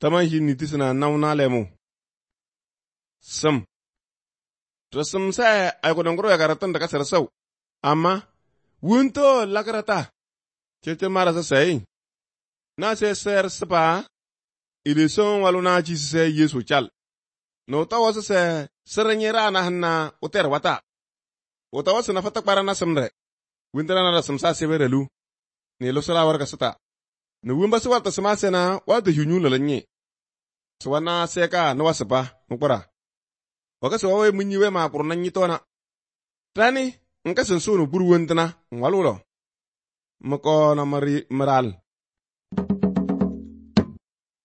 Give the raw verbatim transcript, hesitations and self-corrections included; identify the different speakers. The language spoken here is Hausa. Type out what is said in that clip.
Speaker 1: taman hi ni tisna nauna lemu. Sam. To sam sai ai ko dongro ya garatan da kasar sau. Amma wunto lakarata. Cece mara sa sai. Na sai ser spa. Ilison waluna ji sai Yesu chal. No ta wasu sai saranyera na hanna uter wata. Wata wasu na fata kpara na samre. Wintara na da samsa seberelu. Ne lo sala warga sata. Ne wimba su wata sama sena wata hunyu lalanye. Suwana seka na wasu ba mukpara. Waka su wawe munyiwe ma purna nyitona. Tani nka sun sunu buru wintana ngwalulo. Mako na mari maral.